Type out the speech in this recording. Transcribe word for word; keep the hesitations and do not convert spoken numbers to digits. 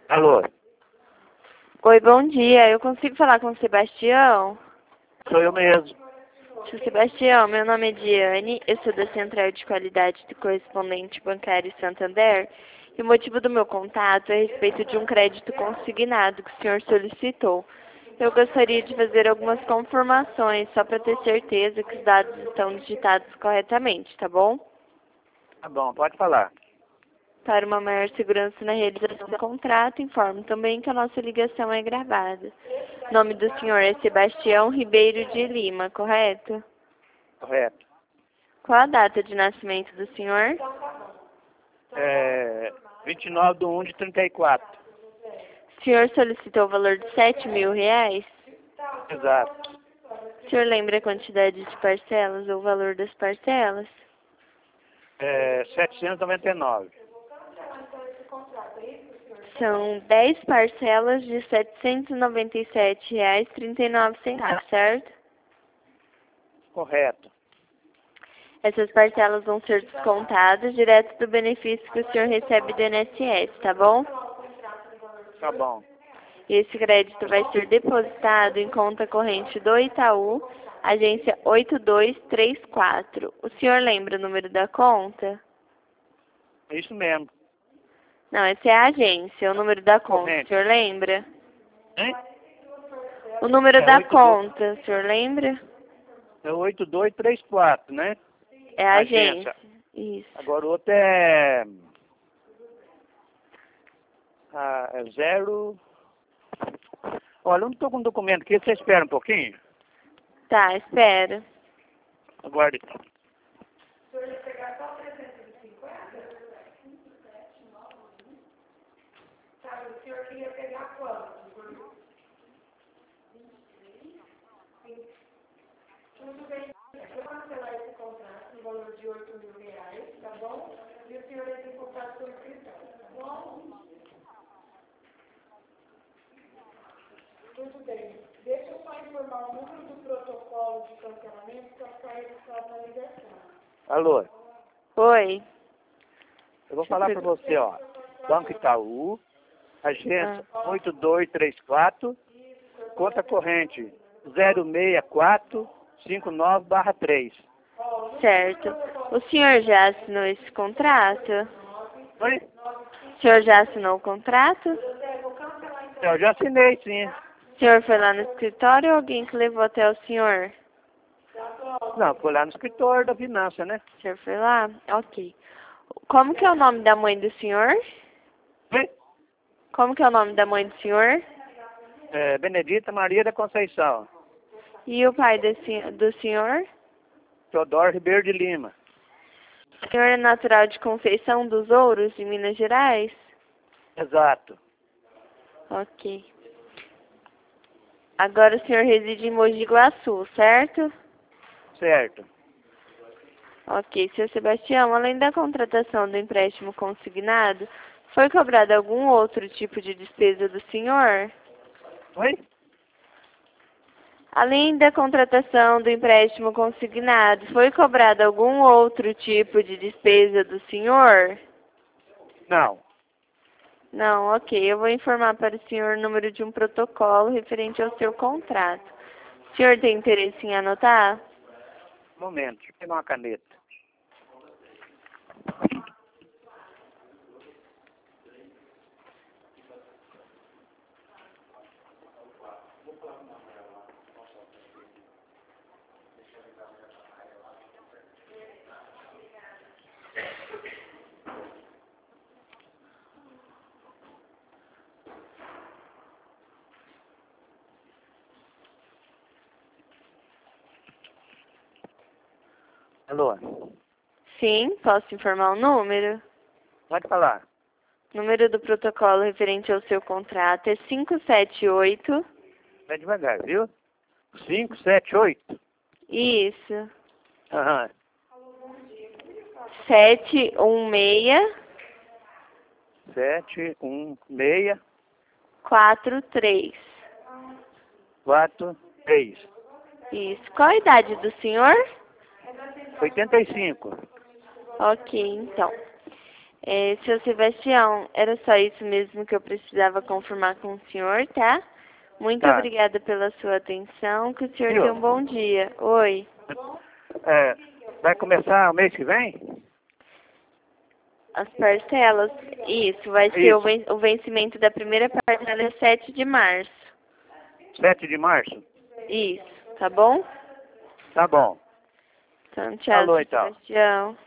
Alô, Oi, bom dia. Eu consigo falar com o Sebastião? sou eu mesmo. Seu Sebastião, meu nome é Diane, eu sou da Central de Qualidade do Correspondente Bancário Santander e o motivo do meu contato é a respeito de um crédito consignado que o senhor solicitou. Eu gostaria de fazer algumas confirmações só para ter certeza que os dados estão digitados corretamente, tá bom? Tá bom, pode falar. Para uma maior segurança na realização do contrato, informo também que a nossa ligação é gravada. O nome do senhor é Sebastião Ribeiro de Lima, correto? Correto. Qual a data de nascimento do senhor? É, vinte e nove de um de trinta e quatro. O senhor solicitou o valor de sete mil reais? Exato. O senhor lembra a quantidade de parcelas ou o valor das parcelas? É, setecentos e noventa e nove. São dez parcelas de setecentos e noventa e sete reais e trinta e nove centavos, certo? Correto. Essas parcelas vão ser descontadas direto do benefício que o senhor recebe do I N S S, tá bom? Tá bom. Esse crédito vai ser depositado em conta corrente do Itaú, agência oito dois três quatro. O senhor lembra o número da conta? É isso mesmo. Não, essa é a agência, o número da conta, Corrente. o senhor lembra? Hein? O número É da oito dois conta, o senhor lembra? É oito dois três quatro, né? É a Agência. agência. Isso. Agora o outro é... Ah, é zero... Olha, eu não estou com o documento aqui. Você espera um pouquinho? Tá, espera. Aguarde. Tudo bem. Deixa eu só informar o número do protocolo de cancelamento para ficar registrado na ligação. Alô, Oi. eu vou falar para você, ó. Banco Itaú, agência oito dois três quatro, conta corrente zero seis quatro cinco nove barra três. Certo. O senhor já assinou esse contrato? Oi? O senhor já assinou o contrato? Eu já assinei, sim. O senhor foi lá no escritório ou alguém que levou até o senhor? Não, foi lá no escritório da finança, né? O senhor foi lá? Ok. Como que é o nome da mãe do senhor? Oi? Como que é o nome da mãe do senhor? É, Benedita Maria da Conceição, E o pai do, sen- do senhor? Teodoro Ribeiro de Lima. O senhor é natural de Conceição dos Ouros, de Minas Gerais? Exato. Ok. Agora o senhor reside em Mogi Guaçu, certo? Certo. Ok, senhor Sebastião, além da contratação do empréstimo consignado, foi cobrado algum outro tipo de despesa do senhor? Oi? Além da contratação do empréstimo consignado, foi cobrado algum outro tipo de despesa do senhor? Não. Não, ok. Eu vou informar para o senhor o número de um protocolo referente ao seu contrato. O senhor tem interesse em anotar? Um momento, deixa eu pegar uma caneta. Alô, Sim, posso informar o número? pode falar. O número do protocolo referente ao seu contrato é cinco sete oito. Vai devagar, viu? cinco sete oito. Isso. Aham. sete um seis sete um seis quatro três. quatro três. Isso. Qual a idade do senhor? oitenta e cinco. Ok, então. É, seu Sebastião, era só isso mesmo que eu precisava confirmar com o senhor, tá? Muito Tá. obrigada pela sua atenção, que o senhor Viu? tenha um bom dia. Oi. É, vai começar o mês que vem? As parcelas, isso, vai ser Isso. o ven- o vencimento da primeira parcela é sete de março. sete de março? Isso, tá bom? Tá bom. Então, tchau, Falou, seu então. Sebastião.